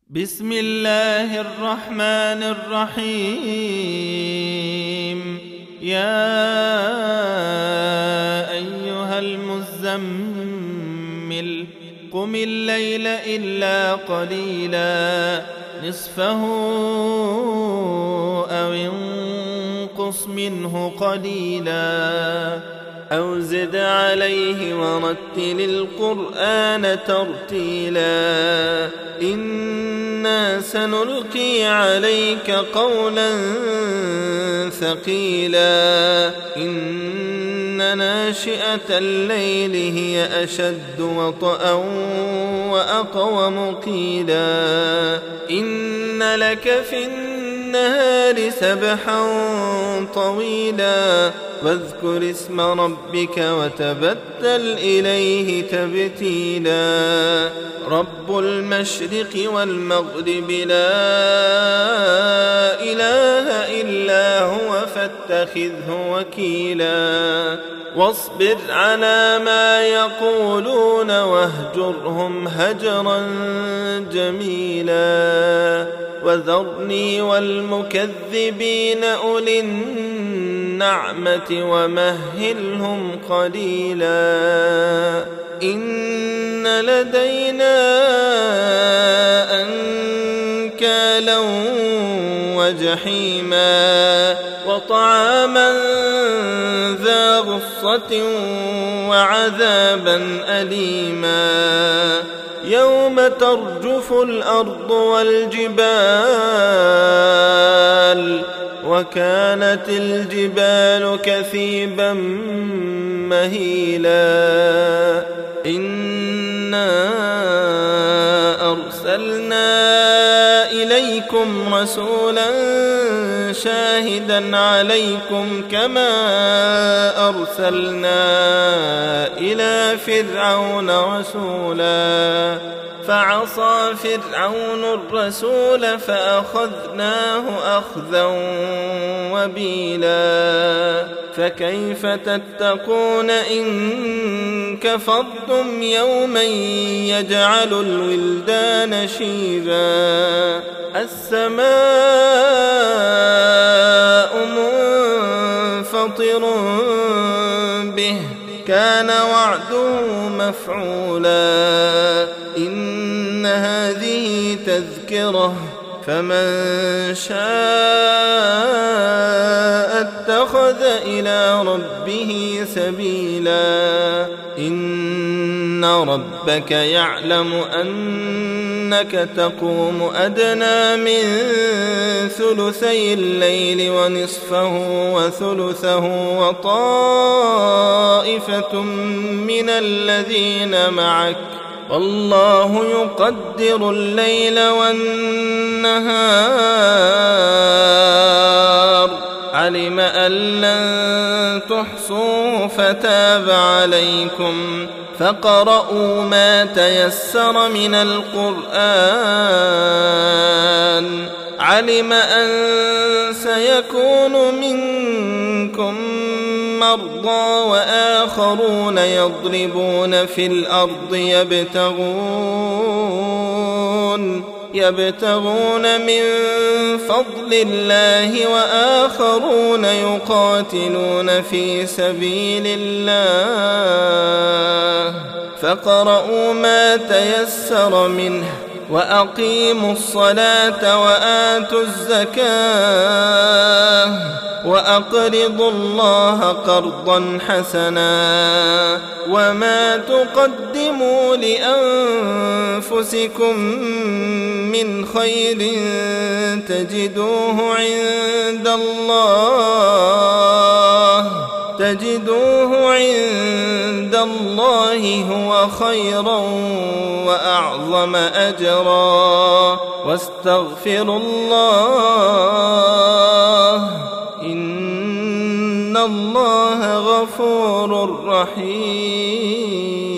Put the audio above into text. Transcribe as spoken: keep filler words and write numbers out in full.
بسم الله الرحمن الرحيم. يا أيها المزمل قم الليل إلا قليلا نصفه أو انقص منه قليلا أو زد عليه ورتل القرآن ترتيلا إنا سنلقي عليك قولا ثقيلا إن ناشئة الليل هي أشد وطئا وأقوم قيلا إن لك في النهار سبحا طويلا واذكر اسم ربك وتبتل إليه تبتيلا رب المشرق والمغرب لا إله إلا هو فاتخذه وكيلا واصبر على ما يقولون واهجرهم هجرا جميلا وذرني والمكذبين أولي النعمة ومهلهم قليلا إن لدينا أنكالا وجحيما وطعاما ذا غصة وعذابا أليما يوم ترجف الأرض والجبال وكانت الجبال كثيبا مهيلا إنا أرسلنا إليكم رسولا شاهدا عليكم كما أرسلنا إلى فرعون رسولا فعصى فرعون الرسول فأخذناه أخذا وبيلا فكيف تتقون إن كفرتم يوما يجعل الولدان شيبا السماء منفطر به كان وعده مفعولا إن هذه تذكرة فمن شاء اتخذ إلى ربه سبيلا إن ربك يعلم أنك تقوم أدنى من ثلثي الليل ونصفه وثلثه وطائفة من الذين معك والله يقدر الليل والنهار علم أن لن تحصوا فتاب عليكم فقرؤوا ما تيسر من القرآن علم أن سيكون منكم مرضى وآخرون يضربون في الأرض يبتغون يبتغون من فضل الله وآخرون يقاتلون في سبيل الله فاقرؤوا ما تيسر منه وأقيموا الصلاة وآتوا الزكاة وأقرضوا الله قرضا حسنا وما تقدموا لأنفسكم من خير تجدوه عند الله تجدوه عند الله هو خيرا وأعظم أجرا واستغفروا الله إن الله غفور رحيم.